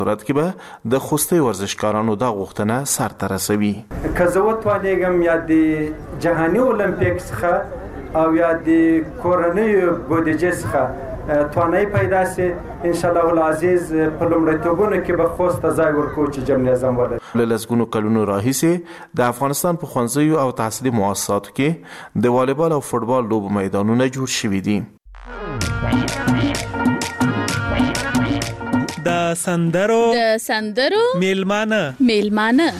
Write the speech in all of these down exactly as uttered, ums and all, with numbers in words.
صورت کې به د خوستي ورزشکارانو دا غوښتنه سرته رسوي. که زه وتوانېږم یا د جهاني اولمپیک څخه او یا د کورنیو بودیجې څخه توانایي پیدا سي، ان شاء الله العزیز په لومړیتوبونو کې به خوست ته ځای ورکوو چې جام نظام ولري. له لسګونو کلونو راهیسې د افغانستان په ښوونځیو او تحصیلي مؤسساتو کې د والیبال او فوټبال لوبو میدانونه جوړ شوي دي. د سندرو د سندرو میلمانه میلمانه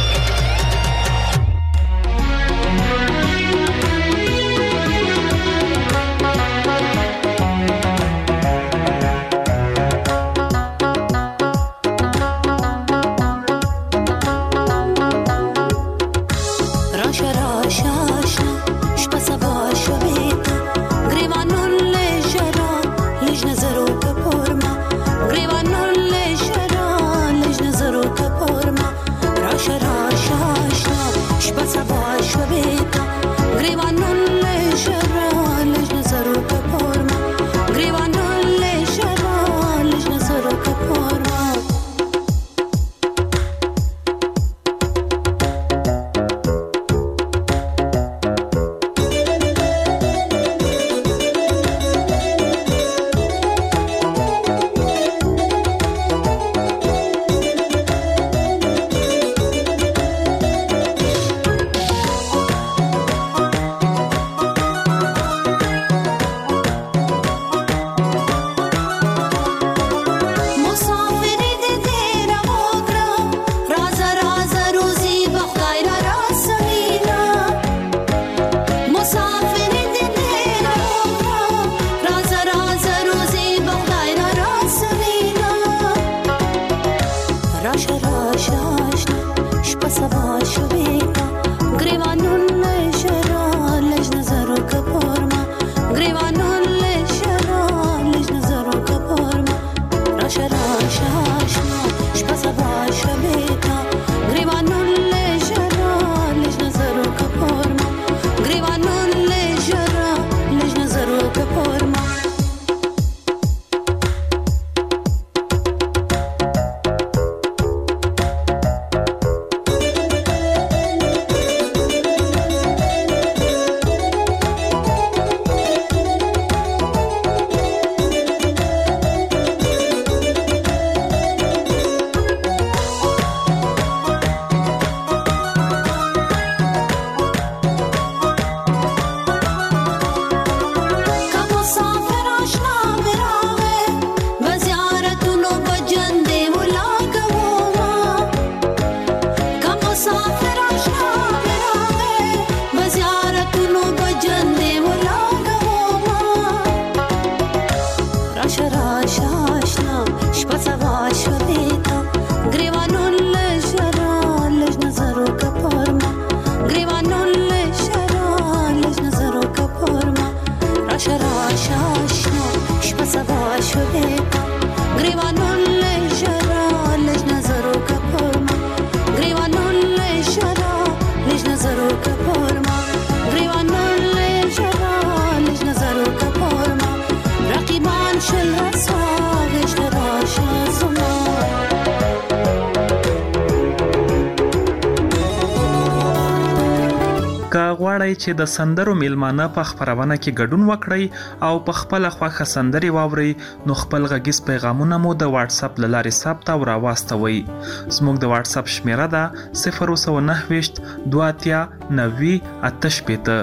غواړئ چې د سندرو میلمانه په خپرونه کې ګډون وکړئ او په خپل خوښه سندري واورئ نو خپل غږیز پیغامونه مو د واتس اپ له لارې ثبت او راواستوئ. زموږ د واتس اپ شمیره ده صفر سو نهه ویشت دوه اتیا نوي اته شپېته.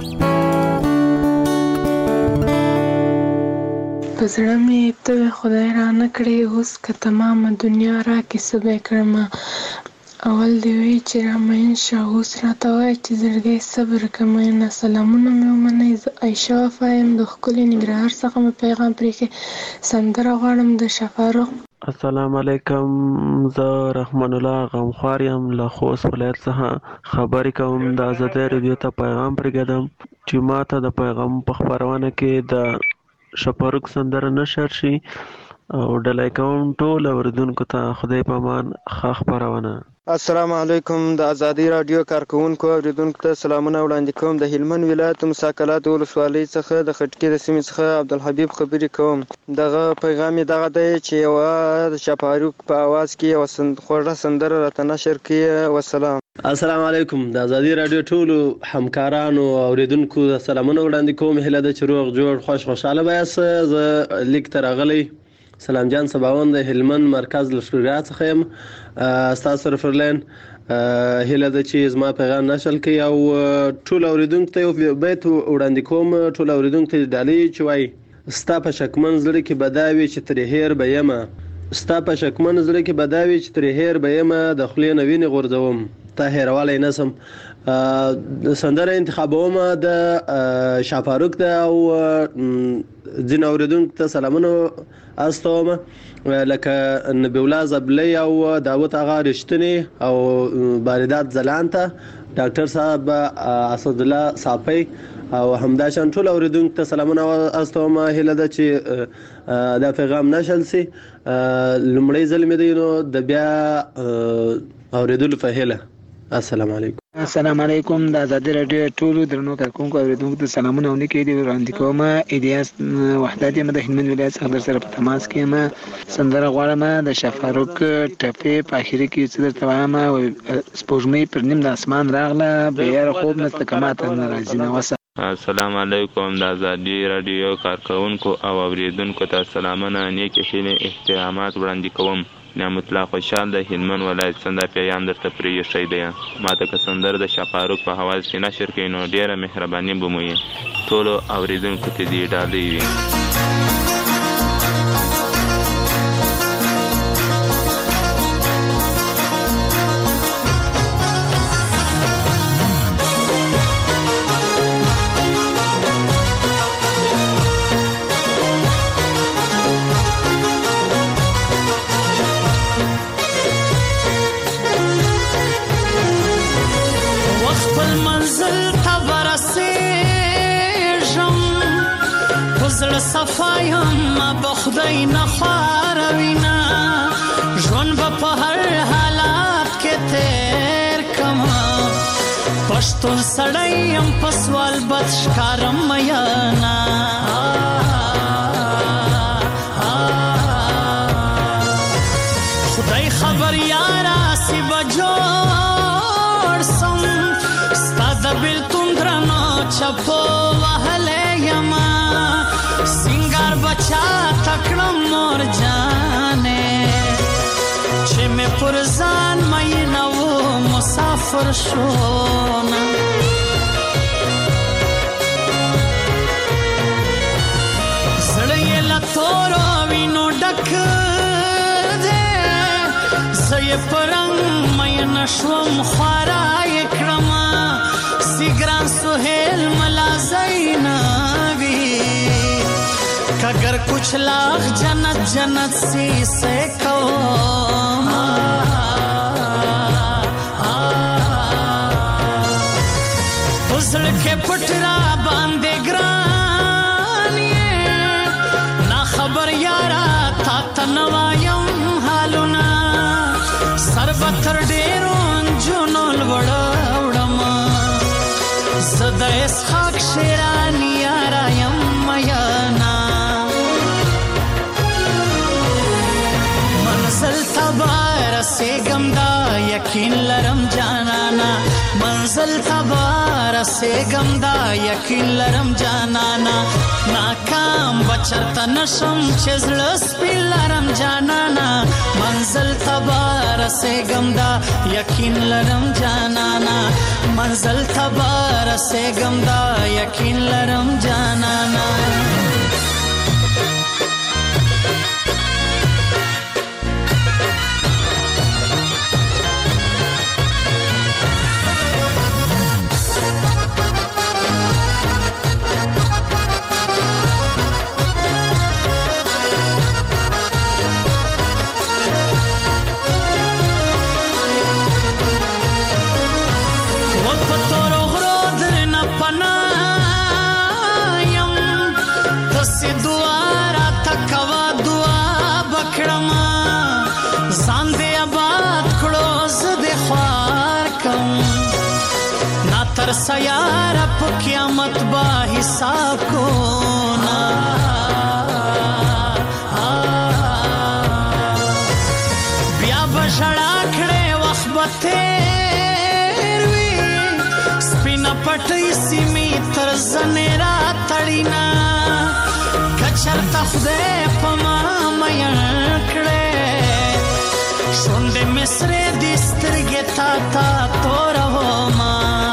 په زړه مې ته خدای را نه کړې، اوس که تمامه دنیا را کې څه به کړمه. اول دی وی چې را مین شه، اوس راته وایه چې زړګی صبر کمینه. سلامونه مې ومنئ، زه عایشه وفا یم د ښکلي ننګرهار څخه مې پیغام پرېښی. سندره غواړم د شفاروق. السلام علیکم، زه رحمان الله غمخوار یم له خوست ولایت څخه خبرې کوم. د ازادۍ راډیو ته پیغام پرېږدم چې ما ته د پیغام په خپرونه کې د شفاروق سندره نشر شي. او ډلای کوم ټول اوریدونکو ته خدای په امان ښه خپرونه. السلام علیکم. د ازادي رادیو کارکونکو اوریدونکو ته سلامونه وړاندې کوم. د هلمند ولایت مساکلات ولسوالۍ څخه د خټکي د سیمې څخه عبدالحبیب خبرې کوم. دغه پیغام دغه دی چې یوه د شفاروق په اواز کې یوه سند خوږه سندره راته نشر کړي. والسلام. السلام علیکم. د ازادي رادیو ټولو همکارانو اوریدونکو ته سلامونه وړاندې کوم. هیله ده چې روغ جوړ خوش خوشاله یاست. زه لیک ته راغلی سلام جان سباوند د هلمند مرکز لشکرګاه څخه یم. ستاسو سره فرلین هیله ده چې زما پیغام نشر کړي او ټول اوریدونکو ته یو بیت وړاندې کوم. ټول اوریدونکو ته ډالۍ چې وایي ستا په شکمن زړه کې به دا وي چې ترې هیر به یمه، ستا په شکمن زړه کې به دا وي چې ترې هیر به یمه، د خولې نه وینې غورځوم تا هیرولی نه سم. سندره انتخابوم د شفاروق ده او ځینې اوریدونکو ته سلامونه استوم لکه نبی الله زبلی او داوود آغا رښتینی او باردات ځلان ته ډاکټر صاحب اسدالله صافی او همداشان ټول اوریدونکو ته سلامونه استوم. هیله ده چې دا پیغام نشل سي. لومړی ځل مې دی نو د بیا اوریدلو په هیله. السلام علیکم. السلام علیکم. د ازادي رادیو ټولو درنو کارکونکو اوریدونکو ته سلامونه ونکړي دي وړاندې کوم. الیاس وحدت یم د هلمند ولایت څخه در سره په تماس کې یم. سندره غواړم د شفاروق ټپې په اخري کې څه درته وایم. سپوږمۍ پر نیم د اسمان راغله بېیاره خوب نسته که ماته نه راځي نه وسه. السلام علیکم. د ازادي رادیو کارکونکو او اوریدونکو ته سلامونه نیکې هیلې احترامات وړاندې کوم. نعمت الله خوشحال د هلمند ولایت څخه پیغام درته پرې ایښی دی. ماته که سندره د شفاروق په حواز کې نشر کړئ نو ډیره مهرباني به مو وي. ټولو اوریدونکو ته دې ډالۍ وي. صفایم بخدای نخواروینا ژوند به په هر حالات کې تیر کما پښتون سړی یم په سوال بد ښکارم میانا خدای خبر یارا سی بجوړ سم ستا د بیلتون درنو چپو وهلی یما سنگار بچا تکړم نور جانې چې مې پر ځان مې نو مسافر شوم زړه یې له تورو وینو ډک دی زه یې په رنګ مې نشوم خورا یې کړم سیګران سهیل ملا زینبي اگر کچھ لاکھ جنت جنت سی سے کہو حسن کے پٹرا باندے گرانی نا خبر یارا تا تنوایم حالونا سربتر ڈیرون جنول وڑاوڑم زدہ اس خاک شیرانی یارا یم میانا منزل تبار سے گمدا یقین لرم جانانا منزل تبار سے گمدا یقین لرم جانانا ناکام بچرتا نشم چزل سپیل لرم جانانا منزل تبار سے گمدا یقین لرم جانانا منزل تبار سے گمدا یقین لرم جانانا ځان دې آباد کړو زه دې خوار کوم نا تر سیاره په قیامت با حساب کو نا بیا بژړا کړې وخت به تېر وي سپینه پټۍ سیمې تر زنې را تړینا که چېرته خدای په ما مین کړې شونډې مې سرې دي سترګې تا ته تورومه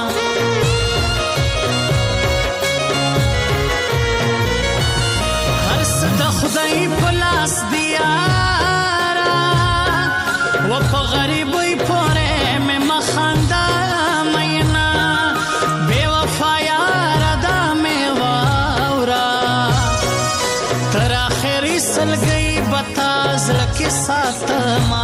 هر څه د خدای په لاس دي یاره و په غریبۍ پورې مې مه خنده مینا بې وفا یاره دا مې واوره تر آخري سلګۍ به تا زړه کې ساتمه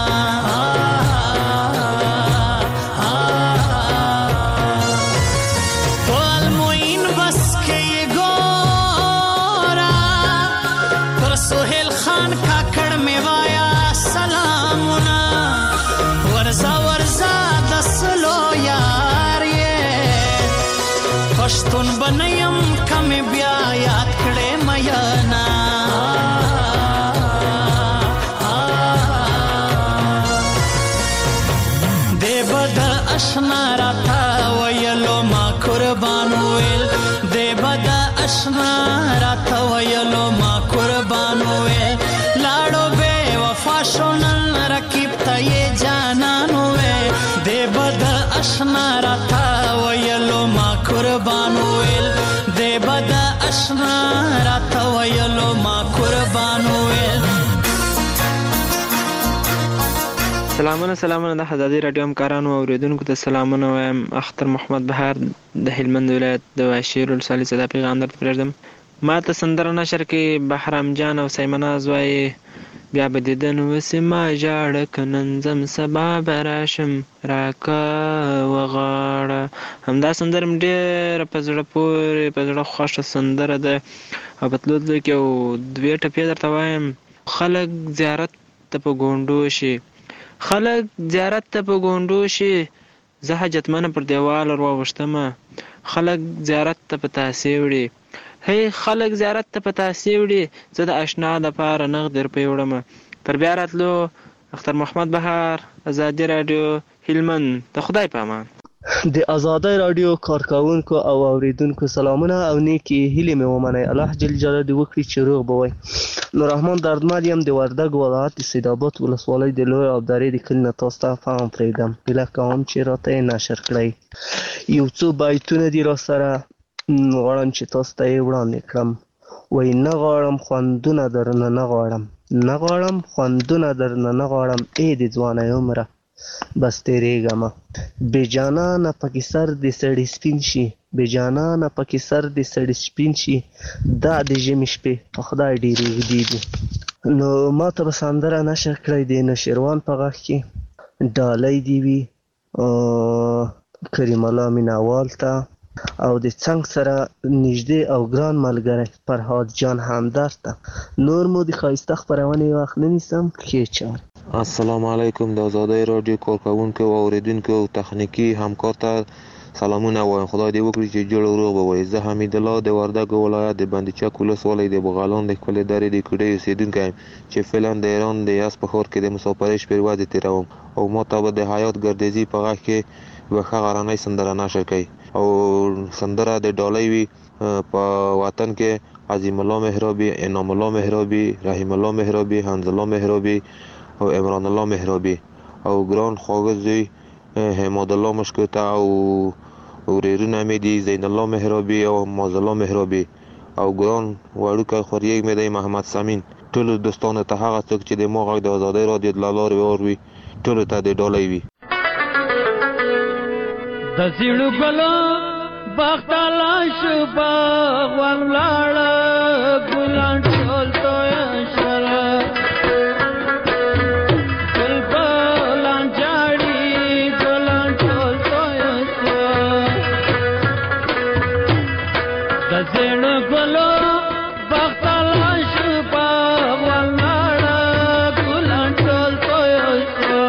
پښتون بنیم کمې بیا یاد کړې مینا دې به د اشنا راته ویلو ما قربان ویل دې به د اشنا راته ویلو ما قربان ویل لاړو بې وفا شو نن رقیب ته یې جانان ویل دې به د اشنا راته ویلو ما قربان ویل دې به د اشنا راته ویلو ما قربان ویل سلامونه سلامونه د آزادي راډیو همکارانو او اوریدونکو ته سلامونه وایم. اختر محمد بهار د هلمند ولایت د واشیر ولسوالۍ څخه دا پیغام درته پرېږدم. ما ته سندره نشر کې بهرام جان او سیمناز وایي بیا به دیدن وسې ما ژاړه که نن ځم سبا به راشم راکه وغاړه. همدا سندره مې ډېره په زړه پورې په زړه خوښه سندره ده او په تلو تلو کې یو دوې ټپې درته وایم. خلک زیارت ته په ګونډو شي خلک زیارت ته په ګونډو شي زه حاجتمنه پر دیوال راوغښتمه خلک زیارت ته په تاسې وړي هی خلک زیارت ته په تاسې وړي زه د اشنا دپاره نغد روپۍ وړمه. تر بیا راتلو اختر محمد بهار ازادي راډیو هلمند. د خدای په امان. د آزادۍ راډیو کارکوونکو او اوریدونکو سلامونه او نیکې هیلې مې ومنئ. الله جل جلاله دې وکړي چې روغ به وئ. نور رحمان دردمل یم د وردګ ولایت د سیدآباد ولسوالۍ د لوی ابدارۍ د کلي نه تاسو ته پیغام پرېږدم. هیله کوم چې راته یې نشر کړئ. یو څو بیتونه دي را سره غواړم چې تاسو ته یې وړاندې کړم. وایي نه غواړم خوندونه درنه نه غواړم نه غواړم خوندونه درنه نه غواړم ای د ځوانۍ عمره بس تېرېږمه بې جانانه پکې سر دې سړي سپین شي بې جانانه پکې سر دې سړي سپین شي دا د ژمي شپې په خدای ډېرې اوږدې دي. نو ما ته به سندره نشر کړی د نوشیروان په غږ کې ډالۍ دې وي کریم الله مینهوال ته او د څنګ سره نږدې او ګران ملګری فرهاد جان همدرد ته. نور مو د ښایسته خپرونې وخت نه نیسم. ښې چارې. السلام علیکم. د آزادۍ راډیو کارکوونکو او اوریدونکو او تخنیکي همکار ته سلامونه وایم. خدای دې وکړي چې جوړ روغ به وئ. زه حمید الله د وردګ ولایت د بندچک ولسوالۍ د بغلان د ښکلې درې د کوډۍ اوسېدونکی یم چې فعلا د ایران د یزد په ښار کې د مسافرۍ شپې ورځې تېروم او ما ته به د حیات ګردیزي په غږ کې یوه ښه غرنۍ سندره نشر کوي او سندره د ډالۍ وي په وطن کې عظیم الله محرابي، انعام الله محرابي، رحیم الله محرابي، حمز الله محرابي او عمران الله محرابي او ګران خواږه زوی حماد الله مشکوته او ورېرونه مې دي زین الله محرابي او معاذ الله محرابي او ګران وړوکی خوریږ مې دی محمد سمین. ټولو دوستانو ته هغه څوک چې د ما غږ د آزادۍ راډیو له لارې واوري ټولو ته د ډالۍ وي. د زیړو ګلو باغ لاش باغ ولاړه ګلان ټول تویا شره ګل ګلان جاړي ګلان ټول تویا شره د زیړو ګلو باغ لاش باغ ولاړه ګلان ټول تویا شره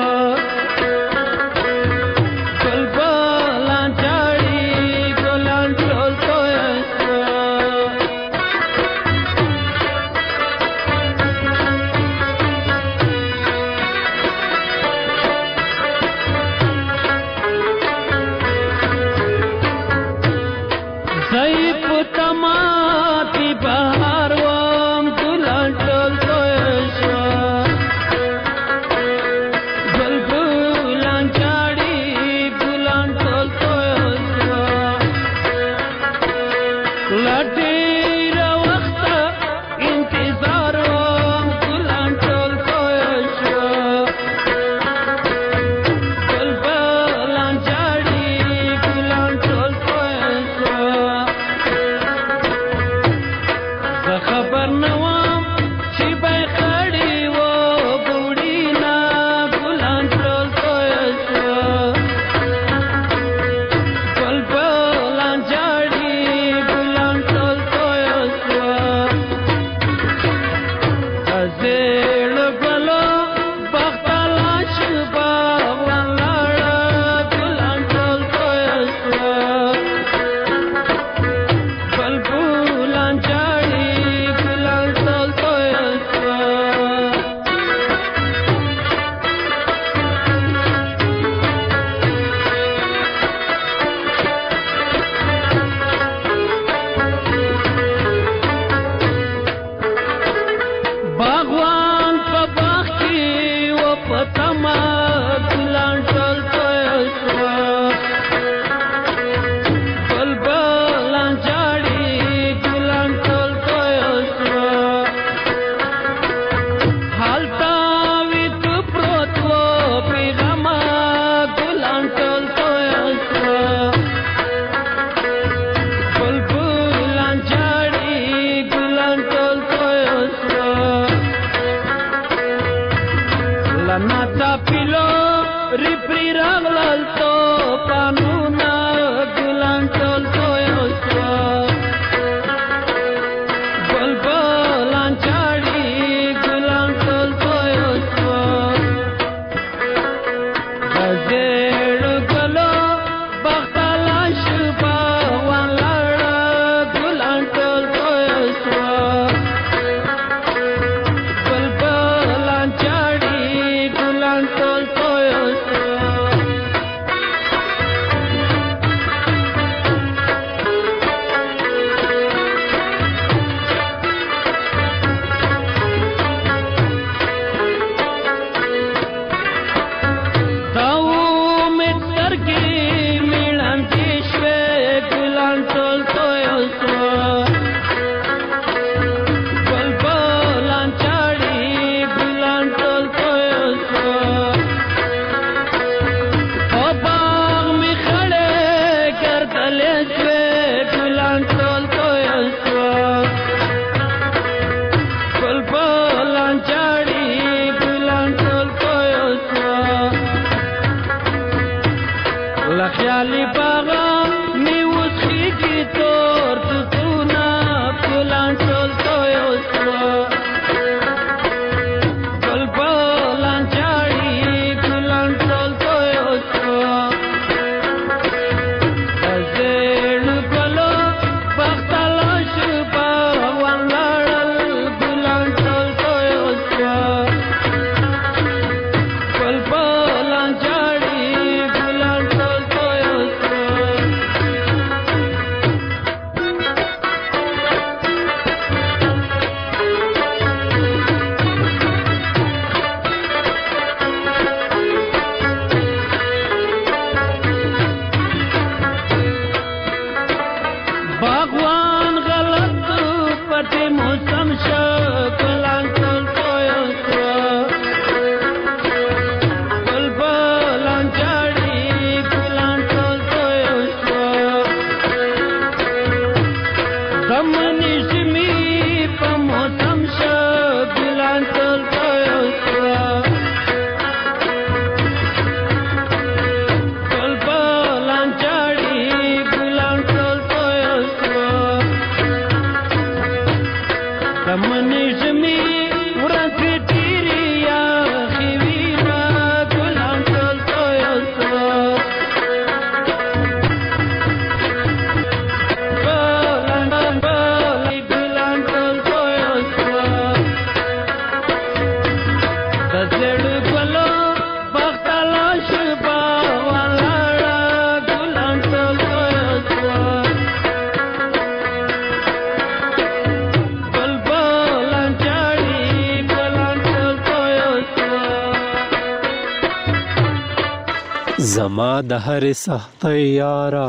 زما د هرې سختۍ یاره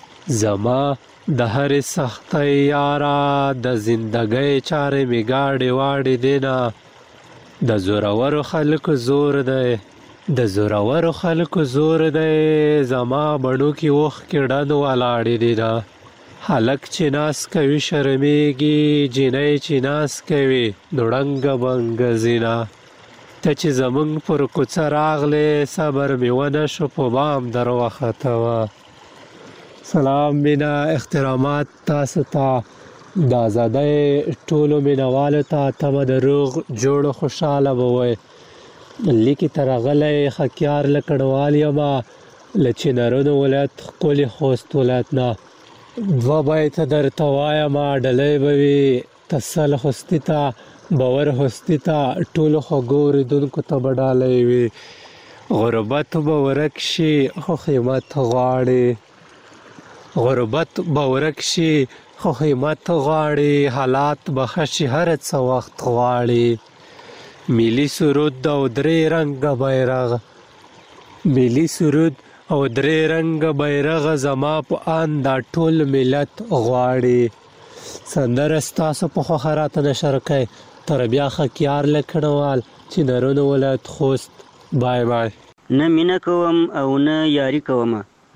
زما د هرې سختۍ یاره د زندګۍ چارې مې ګاډې واډې دینه د زورورو خلکو زور دی د زورورو خلکو زور دی زما بڼو کې اوښکې ډنډ ولاړې دینه هلک چې ناز کوي شرمېږي جینۍ چې ناز کوي نو ړنګه بنګه ځینه ته چې زمونږ پر کوڅه راغلې صبر مې ونه شو په بام در وختوه سلام مینه احترامات تاسو ته د ازادۍ ټولو مینوالو ته تمه د روغ جوړ خوشحاله به وئ لیکې ته راغلی خکیار له کډوال یمه له چنارونو ولایت ښکلي خوست ولایت نه دوه بیته درته وایمه ډلۍ به وي تسل خوستي ته باور هستی ته ټولو خوږو اورېدونکو ته به ډالۍ وي غربت به ورک شي خو قیمت غواړي غربت به ورک شي خو قیمت غواړي حالات به ښه شي هر څه وخت غواړي ملي سرود او درې رنګه بیرغ ملي سرود او درې رنګه بیرغ زما په ان دا ټول ملت غواړي سندره ستاسو په خوښه راته نشر کوئ تر بیا خکیار له کډوال چنارونو ولایت خوست بای بای نه مینه کوم او نه یاري کوم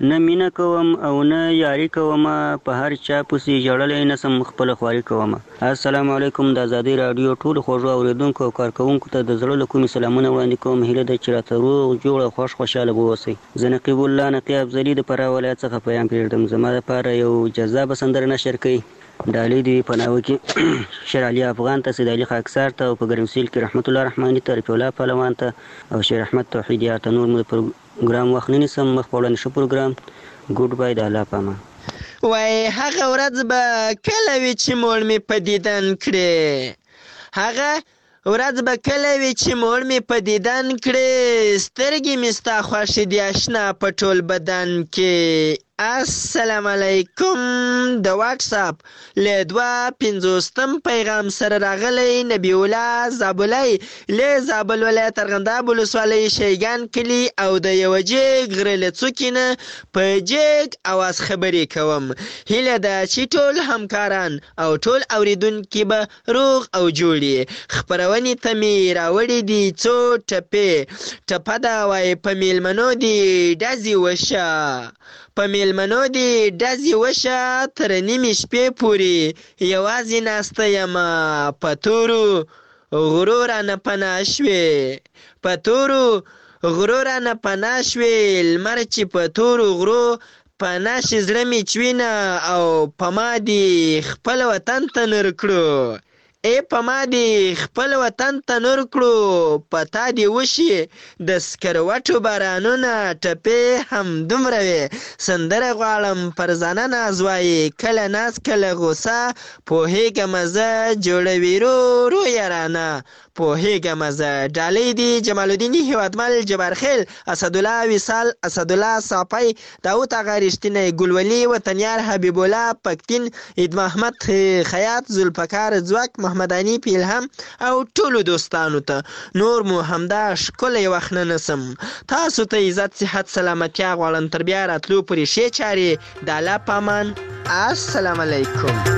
نه مینه کوم او نه یاري کوم، په هر چا پسې ژړلی نه سم خپله خواري کوم. السلام علیکم. د ازادۍ راډیو ټولو خوږو اورېدونکو او کارکوونکو ته د زړه له کومې سلامونه وړاندې کوم. هیله ده چې راته روغ جوړ او خوښ خوشحاله به اوسئ. زه نقیب الله نقي افضلي د فراه ولایت څخه پیغام پرېږدم. زما دپاره یو جذابه سندره نشر کوي. ډالۍ د په ناوه کې شیر علي افغان ته، سید علي خاکسار ته، او په ګرمسیل کې رحمت الله رحماني ته، رفیع الله پهلوان ته او شیر احمد توحیدي ته. نور مو د پروګرام وخت نه نیسم، مخ په وړاندې ښه پروګرام. ګوډ بای، د الله په امان. وای هغه ورځ به کله وي چې موړ مې په دیدن کړې، هغه ورځ به کله وي چې موړ مې په دیدن کړې، سترګې مې ستا خوښې دي اشنا په ټول بدن کې. السلام علیکم. د واټساپ له دوه پنځوستم پیغام سره راغلی نبی الله زابلی له زابل ولایت ارغنداب ولسوالۍ شیګان کلي او د یوه جېګ غره له څوکې نه په جېګ اواز خبرې کوم. هیله ده چې ټول همکاران او ټول اوریدونکي به روغ او جوړ وي. خپرونې ته مې راوړي دي څو ټپې. ټپه ده وایي په میلمنو دې ډزې وشه، په میلمنو دې ډزې وشه، تر نیمې شپې پورې یوازې ناسته یمه، په تورو غرو رانه پناه شوې، په تورو غرو رانه پناه شوې، لمر چې په تورو غرو پناه شي زړه مې چوینه، او په ما دې خپل وطن ته نور کړو، ای په ما دې خپل وطن ته نور کړو، په تا دې وشي د سکروټو بارانونه، ټپې هم دومره وې. سندره غواړم فرزانه ناز وایي، کله ناز کله غوسه، پوهېږمه زه جوړوي رو رو یارانه، پوهېږمه زه. ډالۍ دي جمال الدین هیوادمل، جبارخیل، اسدالله وصال، اسدالله صافی، داود اغا رښتینی، ګلولي وطنیار، حبیب الله پکتین، عید محمد خیاط، ذوالفقار ځواک، محمد حنیف الهام او ټولو دوستانو ته. نور مو همدا ښکلی وخت نه نسم. تاسو ته عزت صحت سلامتیا غواړم. تر بیا راتلو پورې ښې چارې د الله په امان. السلام علیکم.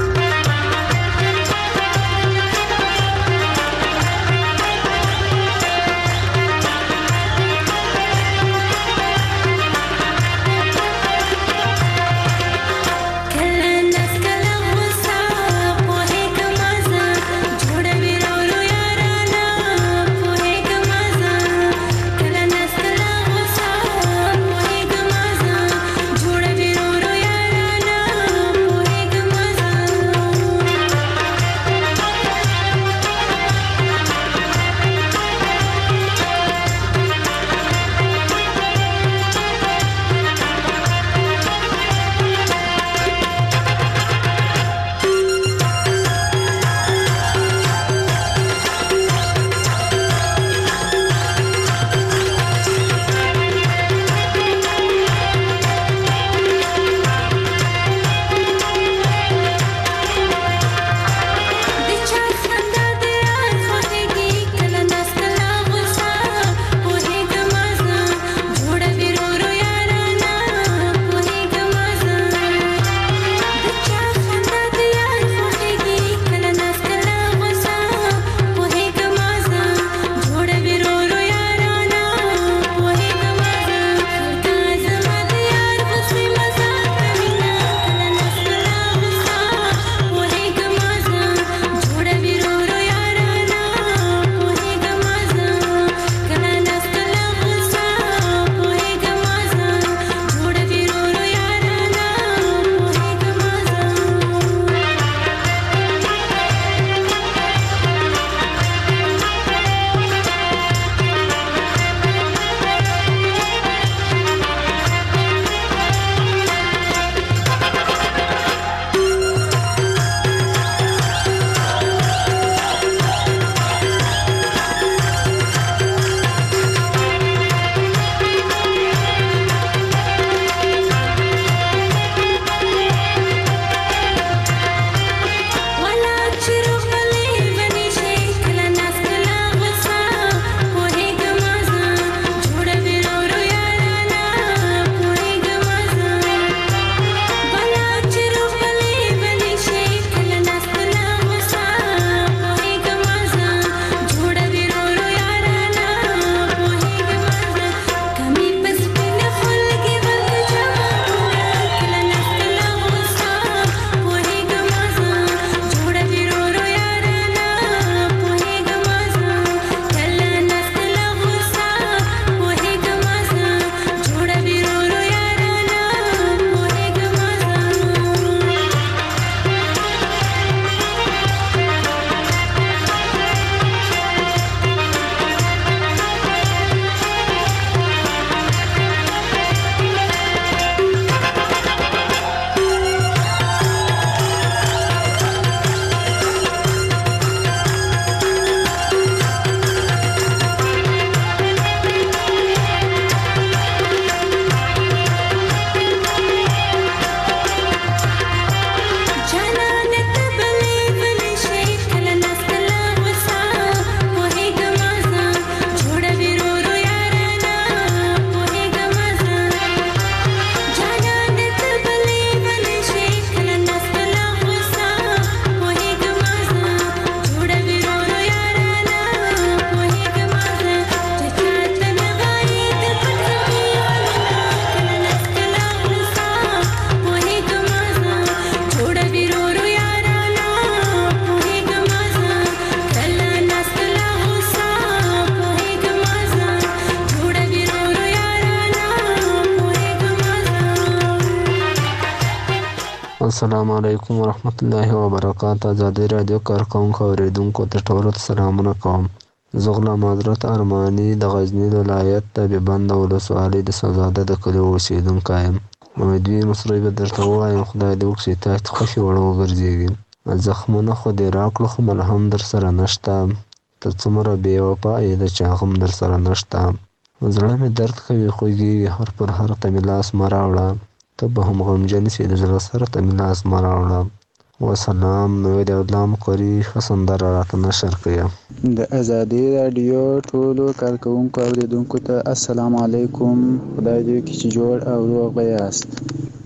السلام علیکم ورحمت الله وبرکاته. ازادي رادیو کارکونکو اوریدونکو ته ټولو ته سلامونه کوم. زه غلام حضرت ارماني د غزني ولایت د بند ولسوالۍ د سوزاده د کلي اوسېدونکی یم. امیدوي مصرۍ به درته ووایم خدای دې وکړي تاسو ته خوښې وړ وګرځېږي. زخمونه خو دې راکړو خو ملهم در سره نشته. ته څومره بې وفا یې د چا غم در سره نشته. زړه مې درد کوي خوږېږي هر پر هر ته مې لاس مه راوړه. ته به هم غمجن سې د زړه سره ته مې لاس مه راوړه. وسلام. نو د الله مقري ښه سندره راته نشر کړه. د ازادي راډیو ټولو کارکوونکو اوریدونکو ته السلام علیکم. خدای دې وکړي چې جوړ او روغ به یاست.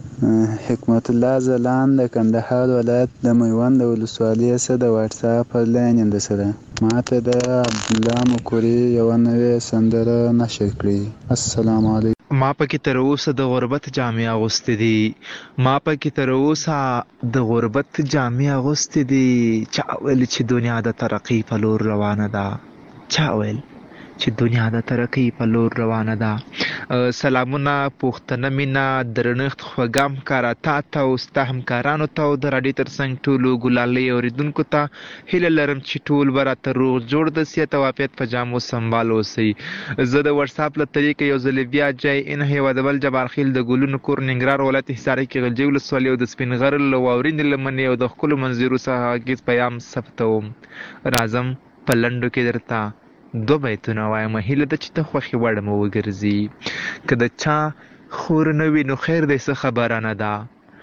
حکمت الله ځلان د کندهار ولایت د میوند ولسوالۍ څخه د واټساپ پر لاین یم درسره. ما ته د عبدالله مقري یوه نوې سندره نشر کړې. السلام علیکم. ما پکې تر اوسه د غربت جامې اغوستې دي. ما پکې تر اوسه د غربت جامې اغوستې دي. چا ویل چې دنیا د ترقۍ په لور روانه ده. چا ویل چې دنیا د ترقۍ په لور روانه ده. سلامونه، پوښتنه، مینه، درنښت، خوږه همکاره تا ته او ستا همکارانو ته او د راډیو تر څنګ ټولو ګلالۍ اورېدونکو ته هیله لرم چې ټول به راته روغ جوړ د صحت او عافیت په جامو سنبال اوسئ. زه د وټساپ له طریقې یو ځلې بیا جای ان هیوادول جبار خیل د ګلونو کور ننګرهار ولایت حصاري کې غلجۍ ولسوالۍ او د سپین غر له واورینې لمنې او د ښکلو منظرو څخه غږیز پیغام ثبتوم. راځم په لنډو کې درته دو بیتونه وایم. هیله ده چې ته خوښې وړ مو وګرځي. که د چا خور نه وي نو خیر دی څه خبره نه ده.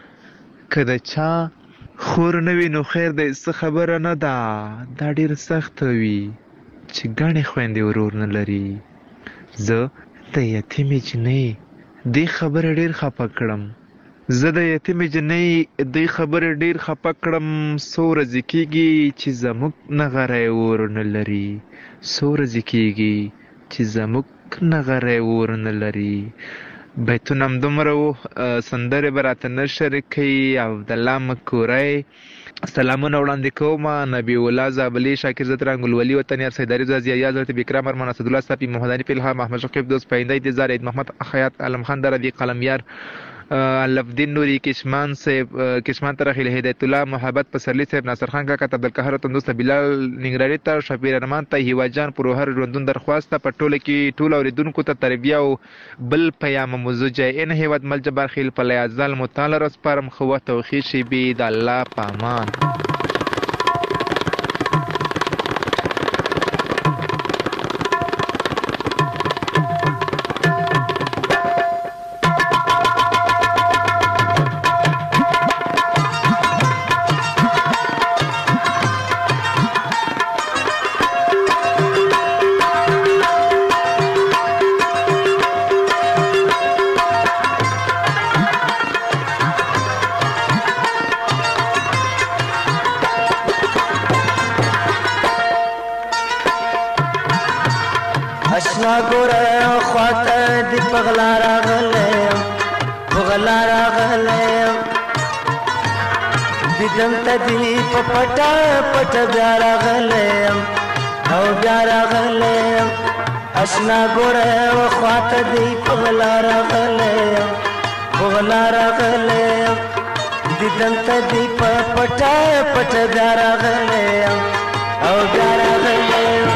که د چا خور نه وي نو خیر دی څه خبره نه ده. دا ډېر سخته وي چې ګڼې خویندې ورور نه لري. زه د یتیمې جنۍ دې خبره ډېر خفه کړم. زه د یتیمې جنۍ دې خبره ډېر خفه کړم. څو ورځې کېږي چې زموږ نغری ور نه لري. څو ورځې کېږي چې زموږ نغری ور نه لري. بیتونه همدومره وو. سندرې به راته نشر کوي. عبدالله مکوری سلامونه وړاندې کوم. نبی الله زابلي، شاکر زتران، ګلولي وطنیار، سیداري زازي، ایاز حضرت بکرام، ارمان اسدالله صافي، محمداني فلحام، احمد شقیب دوست، پاینده انتظار، عید محمد خیاط، علم خان دربی، قلمیار، الفدین نوری، کشمان صاحب، کشمان ترخیل، هدایت الله، محبت پسرلی صاحب، ناصر خان کاکا، عبدالقهار تندوست، بلال ننګرهاري ته، شفیع ارمان ته، هیوا جان پروهر ژوندون درخواست ته، په ټوله کې ټول اوریدونکو ته تربیه او بل پیام موضوع جای ان هیواد مل جبار خیل په لیازال متعال رسپارم خو توخی شی بی د الله پامان. پټا پټ بیا راغلم او بیا راغلم اشنا ګوره وخواته دی پغلا راغلم پغلا راغلم دیدم ته دی پټا پټ بیا راغلم او بیا راغلم.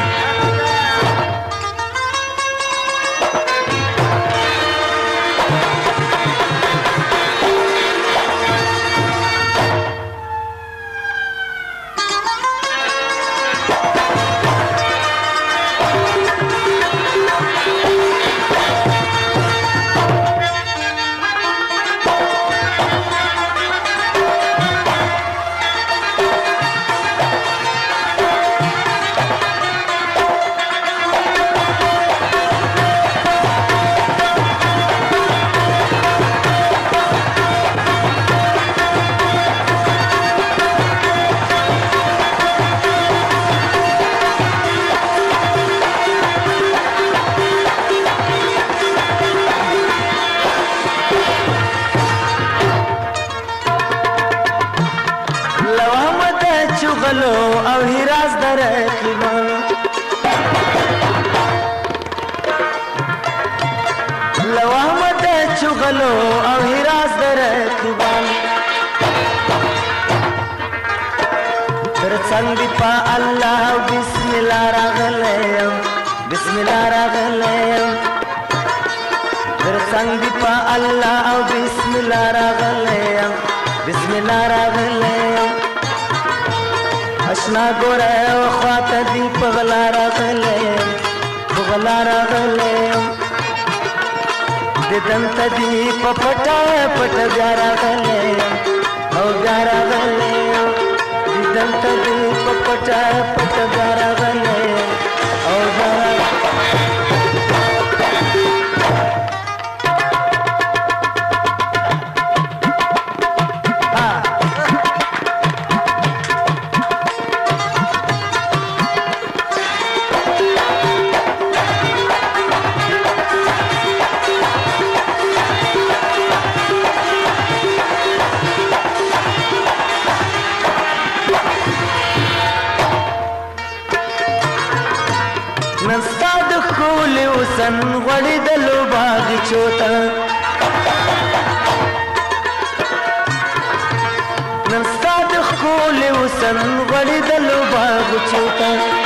چغلو او هراس در رقیبان څنګ دی په الله بسم الله راغلم بسم الله راغلم در څنګ دی په الله او بسم الله راغلم بسم الله راغلم اشنا ګوره خواته دی په غلا راغلم په غلا راغلم ددن تدی په پټه پټه بیا راغلم او بیا راغلم ددن تدی په پټه پټه بیا راغلم او بیا سن غړي د لوباغ چوتا نن ستاد خول وسن غړي د لوباغ چوتا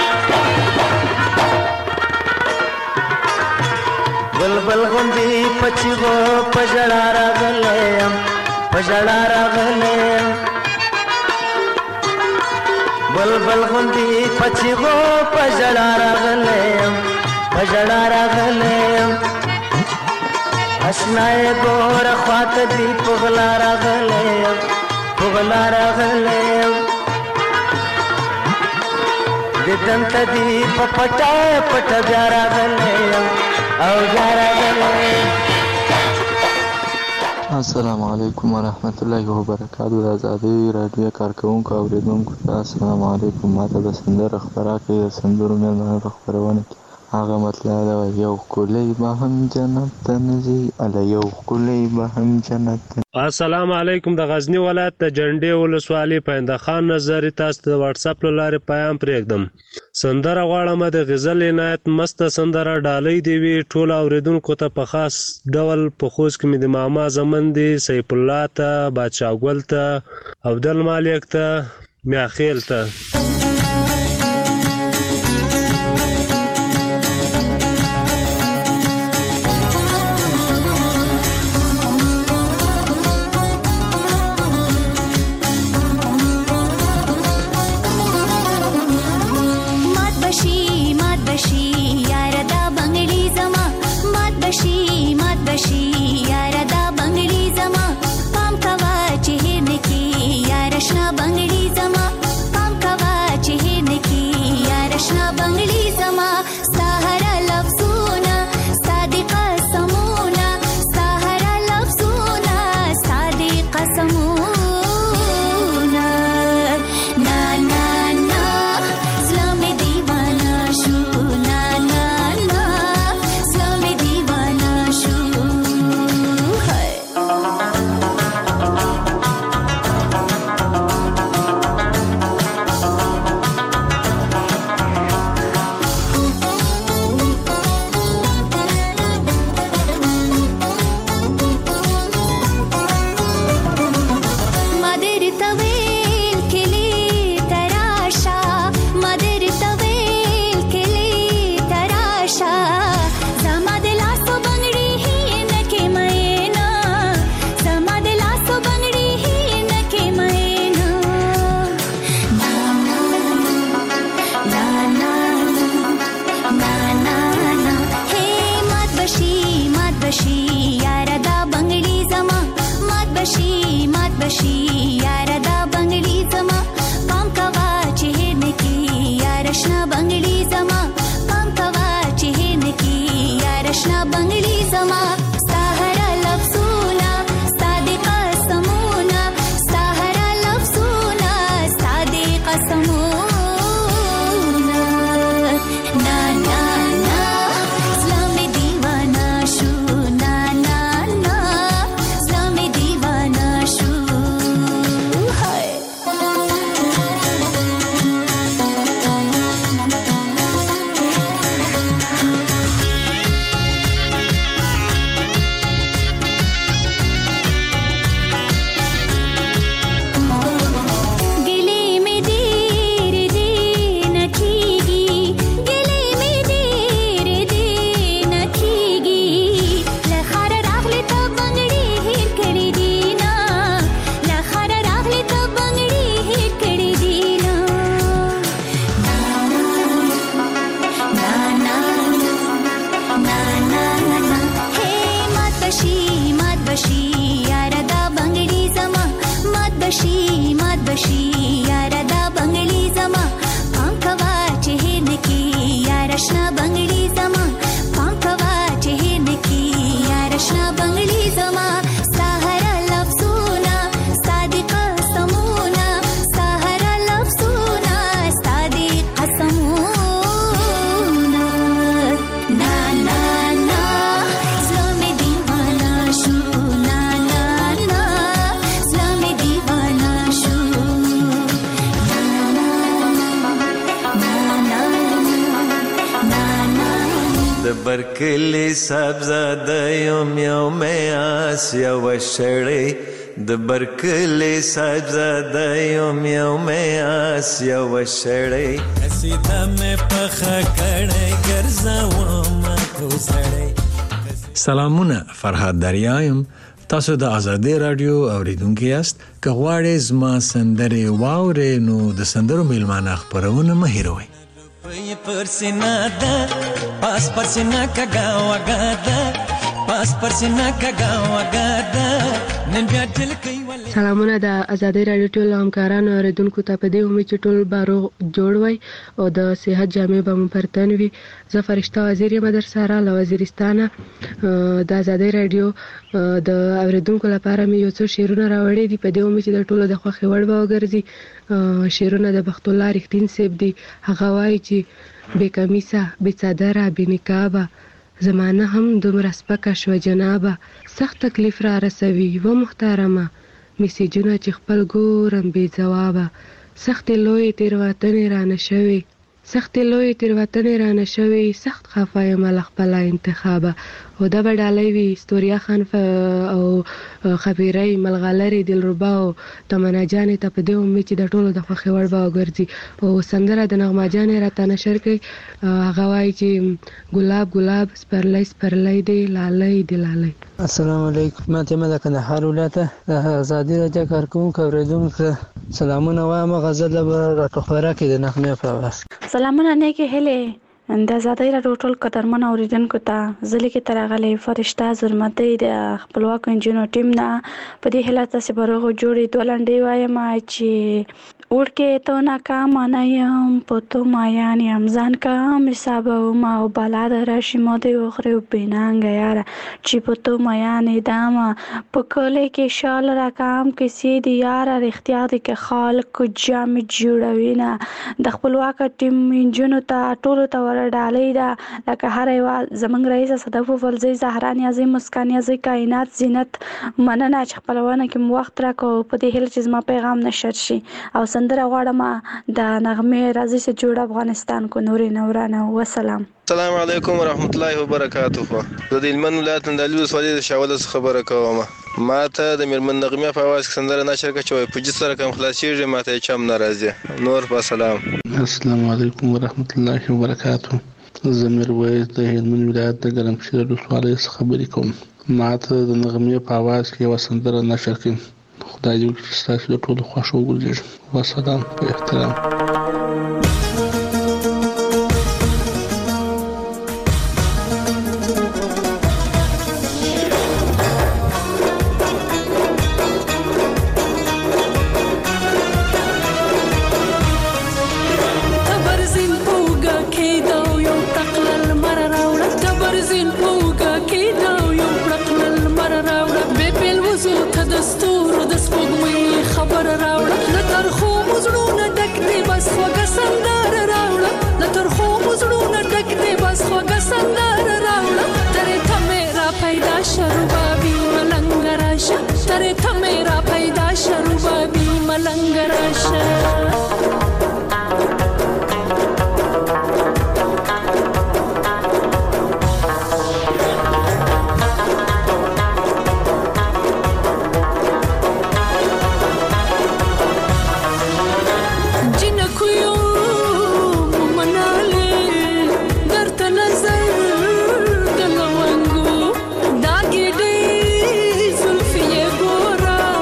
بلبل غوندي پچغو پجړا راغلم پجړا راغلم بلبل غوندي پچغو پجړا راغلم پجړا راغلم اشنای ګور خواته دی پغلا راغلم پغلا راغلم ددن تدی په پټه پټه بیا راغلم او بیا راغلم. السلام علیکم ورحمت الله وبرکاتہ. د آزادۍ راډیو کارکوونکو او اوریدونکو ته السلام علیکم. ماته د سندرو خپرا کوي د سندرو میلمنو په خپرونه کې هغه مطلب دا یو ښکلی به هم جنت ته نه ځي اله یو ښکلی به هم جنت ته. السلام علیکم. د غزنی ولایت د جنډې ولسوالۍ پاینده خان نظري تاسو ته د واتساپ له لارې پیام پرېږدم. سندره غواړم د غزل عنایت مسته سندره ډالۍ دی وي ټول اوریدونکو ته په خاص ډول په خوست کې مې د ماما زمن دی سیف الله ته بادشاه ګل ته عبدل مالک ته میاخیل ته. برکلی سبزاده یم یو میاس یو شړی د برکلی سبزاده یم یو میاس یو شړی قصیده مې پخه کړی ګرځوم کوسړی. سلامونه، فرهاد دریا تاسو د آزادی رادیو اوریدونکي یاست. که غواړئ زما سندرې واورئ نو د سندرو میلمانه خپرونه مه هېروئ. پی پرسینا ده پاس پرسینا کگا وگا ده پاس پرسینا کگا وگا ده نن بیا دل کوي. سلامونه د آزادی رادیو ټول همکارانو اوریدونکو ته په دې امید چې ټول باروغ جوړ وای او د صحت جامې به مو پرتن وي. زه فرشته وزیر یم در سره له وزیرستانه. د آزادی رادیو د اوریدونکو لپاره مې یو څو شعرونه راوړي دي په دې امید چې د ټولو د خوښې وړ به وګرځي. شعرونه د بخت الله رښتین صاحب دي. هغه وایي چې بې کمیسه بې څادره بې نقابه زمانه هم دومره سپکه شوه جنابه سخت تکلیف را رسوي و محترمه میسیجونه چې خپل ګورم بې ځوابه سختې لویې تېروتنې رانه شوې سختې لویې تېروتنې رانه شوې سخت خفه یم له خپله انتخابه. او دا به ډالۍ وي ستوریا خان او خبیرۍ ملغلرې دلربا او تمنا جانې ته په دې امید چې د ټولو د خوښې وړ به وګرځي. او سندره د نغمه جانې راته نشر کوي. هغه وایي چې ګلاب ګلاب سپرلی سپرلی دی لالی دی لالی. السلام علیکم. ما ته د کندهار ولایت د آزادي رادیو کارکوونکو اوریدونکو سلامونه وایم. غزل به راته خوره کړي د نغمې په اواز. سلامونه نیکې هیلې د آزادۍ راډیو ټول قدرمن اوریدونکو ته. زه لیکې ته راغلی فرشته زرمدۍ د خپلواکو نجونو ټیم نه. په دې هیله تاسې به روغ جوړې دوه لنډۍ وایم چې وړکې تو ناکامه نه یم په تو مایان یم ځان کم حسابوم او بلا د راشي ما دې وخورې او بېننګه یاره چې په تو میان ېدمه په کلي کې شال راکام کیسې دي یاره رښتیا دي که خلک جامې جوړوي نه. د خپلواکه ټیم نجونو ته ټولو ته ډالۍ ده لکه هر یوه زموږ رئیسه صدف وفرزۍ زهرا نیازۍ مسکان نیازۍ کائنات زینت مننه چې خپلونه کې مو وخت راکړو. په دې هیله چې زما پیغام نشر شي او سندره غواړم د نغمې راځي چې جوړ افغانستان کو نورې نورانه. وسلام. السلام علیکم ورحمت الله وبرکاته. زه د هلمند ولایت اندالي ولسوالۍ د شاوله څخه خبره کوم. ما ته د میرمن نغمې په اواز کې سندره نشر کړه چې وایي په جس سره کم خلاصېږي ما ته یې چم نه راځي. نور په سلام. السلام علیکم ورحمت الله وبرکاته. زه میرویس د هلمند ولایت د ګرمسیر ولسوالۍ څخه خبرې کوم. ما ته د نغمې په اواز کې یوه سندره نشر کړي. خدای دې وکړي چې ستاسو د ټولو خوښ وګرځېږي. وسلام په احترام. ترې ته میرا پیدا شروبابي ملنګ راشه. ګورا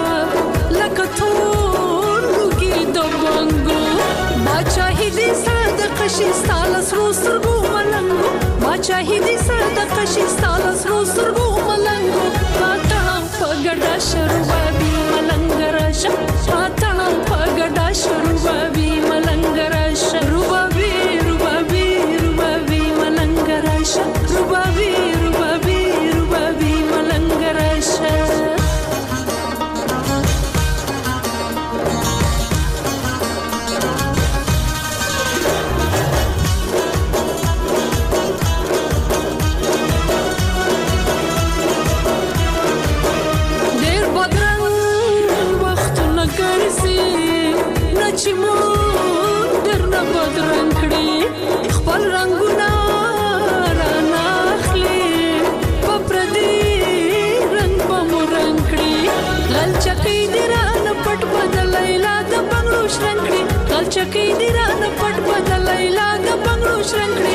شرنګ کړي